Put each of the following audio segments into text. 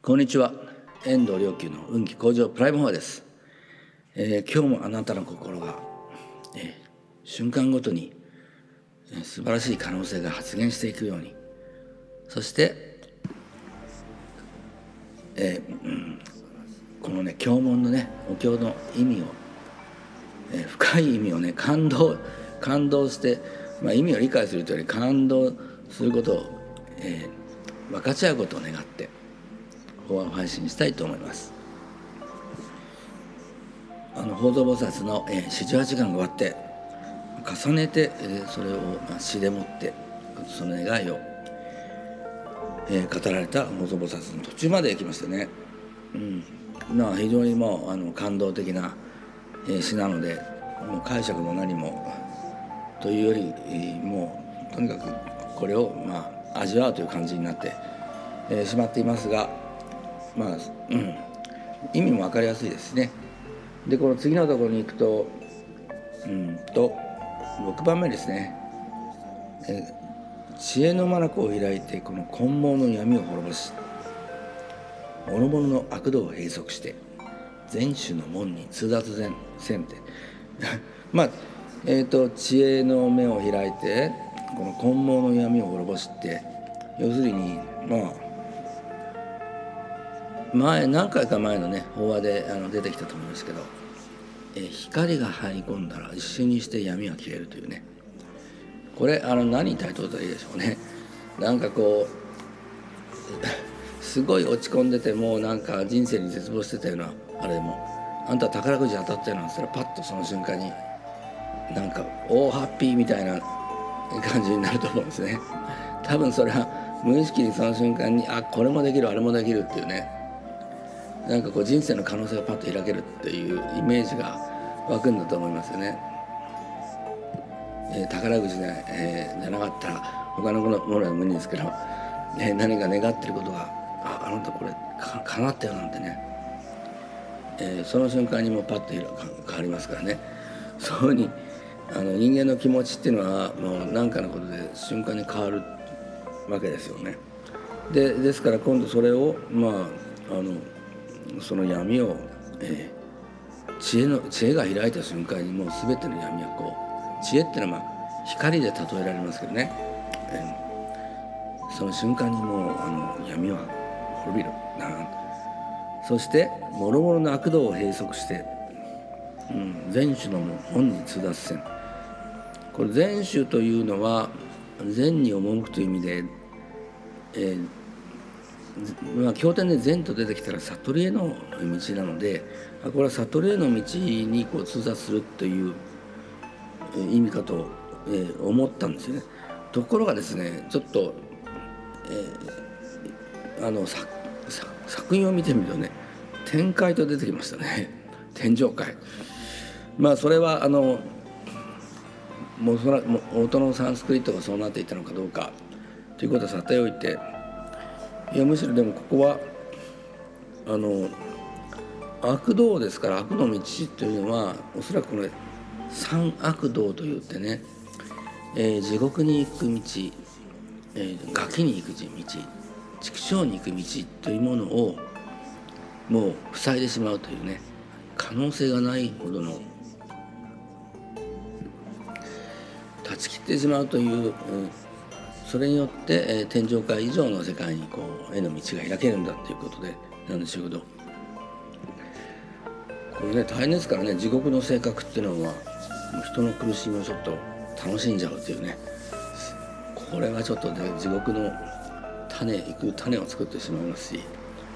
こんにちは。遠藤良久の運気向上プライムフォアです。今日もあなたの心が、瞬間ごとに、素晴らしい可能性が発現していくように、そして、このね経文のねお経の意味を、深い意味をね感動して、意味を理解するというより感動することを、分かち合うことを願って法話を配信したいと思います。法蔵菩薩の四十八願が終わって重ねて、それを詩でもってその願いを、語られた法蔵菩薩の途中まで行きましたね。非常にもう感動的な、詩なので、もう解釈も何もというより、もうとにかくこれを味わうという感じになって、しまっていますが、意味も分かりやすいですね。でこの次のところに行くと6番目ですね。知恵の眼を開いてこの根毛の闇を滅ぼし諸々の悪道を閉塞して全種の門に通達せんて知恵の目を開いてこの根毛の闇を滅ぼしって、要するに何回か前のね法話で出てきたと思いますけど、光が入り込んだら一瞬にして闇は消えるというね、これ何に対等だったらいいでしょうね。すごい落ち込んでても人生に絶望してたようなあれでも、あんた宝くじ当たったよなんて言ったらパッとその瞬間に大ハッピーみたいな感じになると思うんですね。多分それは無意識にその瞬間にこれもできるあれもできるっていうね、人生の可能性がパッと開けるっていうイメージが湧くんだと思いますよね。宝くじで、じゃなかったら他のものは無理ですけど、何か願ってることがあなたこれ叶ったよなんてね、その瞬間にもうパッと変わりますからね。そういうふうに人間の気持ちっていうのはもう何かのことで瞬間に変わるわけですよね。ですから今度それをその闇を、知恵が開いた瞬間にもう全ての闇は知恵っていうのは光で例えられますけどね、その瞬間にもう闇は滅びるそして諸々の悪道を閉塞して、全種の門に通達せん。これ全種というのは善に赴くという意味で、経典で善と出てきたら悟りへの道なので、これは悟りへの道に通達するという意味かと思ったんですよね。ところがですね、ちょっと、作品を見てみるとね、天界と出てきましたね。天上界。それは元のサンスクリットがそうなっていたのかどうかということはさておいて、むしろでもここは悪道ですから、悪の道というのはおそらくこれ三悪道といってね、地獄に行く道、餓鬼に行く道、畜生に行く道というものをもう塞いでしまうというね、可能性がないほどの断ち切ってしまうという、それによって、天上界以上の世界にへの道が開けるんだということでなんでしょうけど、これね大変ですからね。地獄の性格っていうのは人の苦しみをちょっと楽しんじゃうというね、これがちょっとね地獄の種を作ってしまいますし、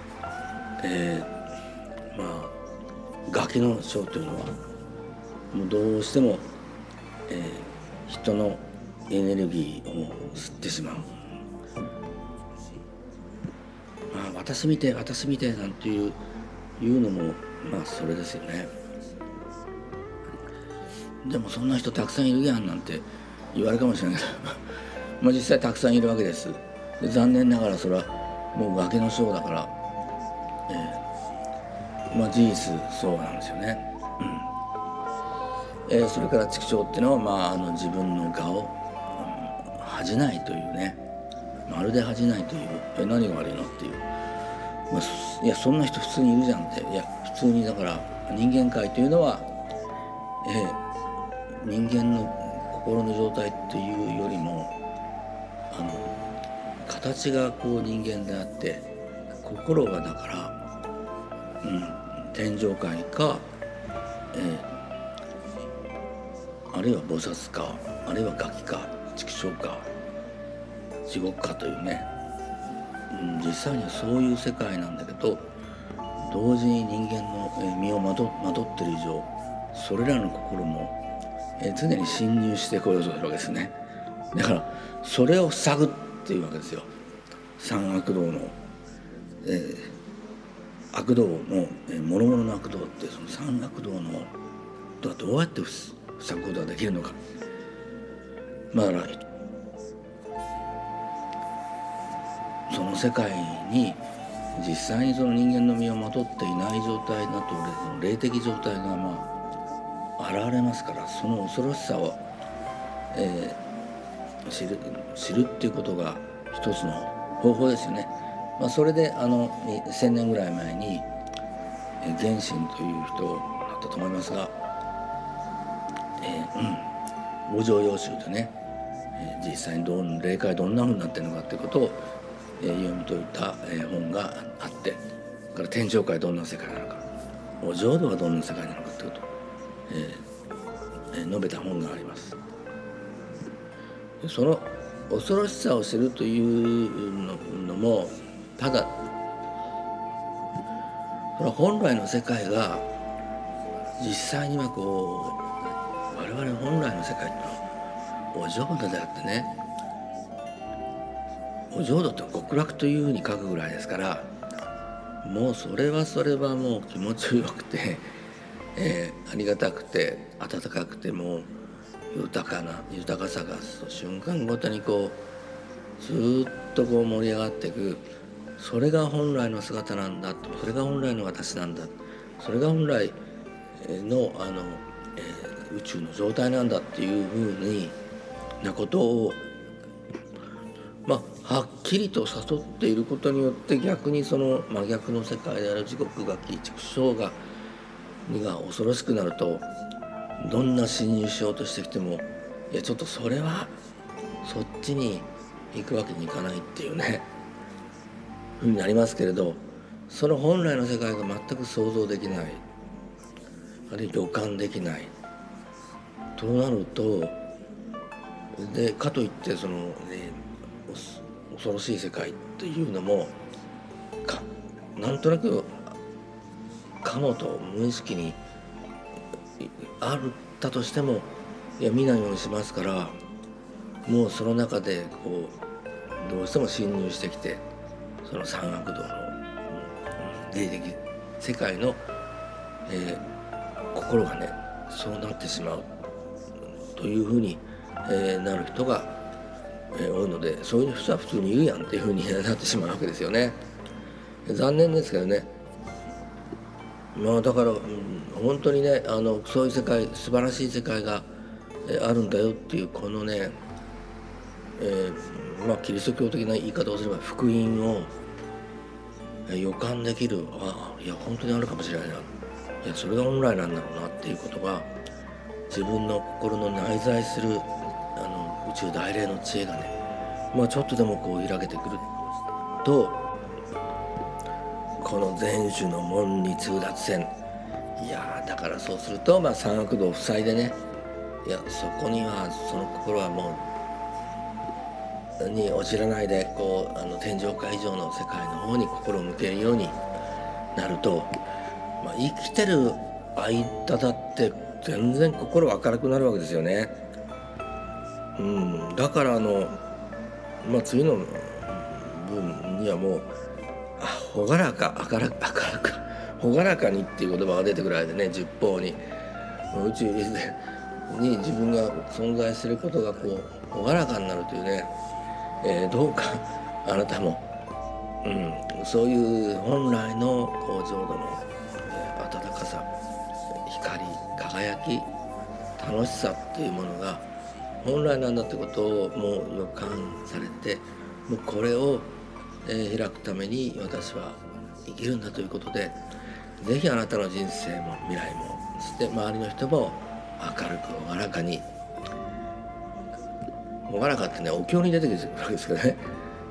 ガキの章というのはもうどうしても、人のエネルギーを吸ってしまう。私見てなんていうのもそれですよね。でもそんな人たくさんいるやんなんて言われるかもしれないけど実際たくさんいるわけです。で残念ながらそれはもう崖の章だから、事実そうなんですよね。それから畜生っていうのは、自分の我を、恥じないというね、まるで恥じないという、何が悪いのっていういやそんな人普通にいるじゃんって。いや普通にだから人間界というのは、人間の心の状態っていうよりも形がこう人間であって心がだから、天上界か、あるいは菩薩かあるいはガキか畜生か地獄かというね、実際にはそういう世界なんだけど同時に人間の身をまとっている以上それらの心も常に侵入してこようとするわけですね。だからそれを塞ぐっていうわけですよ。三悪道の、悪道の諸々の悪道ってその三悪道のとはどうやって塞ぐことができるのか。だからその世界に実際にその人間の身をまとっていない状態だと霊的状態が現れますから、その恐ろしさを、知るっていうことが一つの方法ですよね。それで1000年ぐらい前に元神という人だったと思いますが、五条要集でね、実際に霊界どんなふうになっているのかっていうことを、読み解いた、本があって、から天上界どんな世界なのか、お浄土はどんな世界なのかってことを、述べた本があります。その恐ろしさを知るというのもただ本来の世界が実際には我々本来の世界っていうのはお浄土であってね、お浄土って極楽というふうに書くぐらいですから、もうそれはもう気持ちよくて、ありがたくて温かくてもう豊かさが瞬間ごとにずっと盛り上がっていく、それが本来の姿なんだと、それが本来の私なんだ、それが本来の宇宙の状態なんだっていうふうになことをはっきりと悟っていることによって、逆にその真逆の世界である地獄ガキ畜生が恐ろしくなると、どんな侵入しようとしてきてもいやちょっとそれはそっちに行くわけにいかないっていうねふうになりますけれど、その本来の世界が全く想像できない、あるいは予感できないとなると、でかといってその、恐ろしい世界っていうのもなんとなくかもと無意識にあったとしても見ないようにしますから、もうその中でどうしても侵入してきて、その三悪道の霊的世界の、心がねそうなってしまうというふうに、なる人が、多いので、そういう人は普通に言うやんっていうふうになってしまうわけですよね。残念ですけどね。だから、本当にねそういう世界、素晴らしい世界があるんだよっていうこのね、キリスト教的な言い方をすれば福音を予感できる、いや本当にあるかもしれないな、いやそれが本来なんだろうなっていうことが自分の心の内在する宇宙大霊の知恵がね、ちょっとでも開けてくると、この全種の門に通達せん、いやだからそうすると三悪道を塞いでね、いやそこにはその心はもうに落ちらないで天上界以上の世界の方に心を向けるようになると、生きてる間だって全然心明るくなるわけですよね。だから次の文にはもう朗らか明るく朗らかにっていう言葉が出てくる間ね、十方に宇宙に自分が存在することが朗らかになるというね、どうかあなたも、そういう本来の浄土の温かさ、光、輝き、楽しさっていうものが本来なんだってことをもう予感されて、もうこれを開くために私は生きるんだということで、ぜひあなたの人生も未来も、そして周りの人も明るく朗らかに、朗らかってね、お経に出てくるわけですけどね、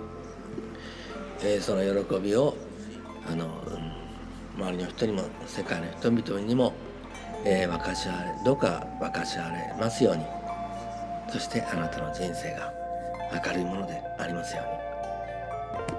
その喜びを周りの人にも世界の人々にも、分かち合われ、どうか分かち合われますように。そしてあなたの人生が明るいものでありますように。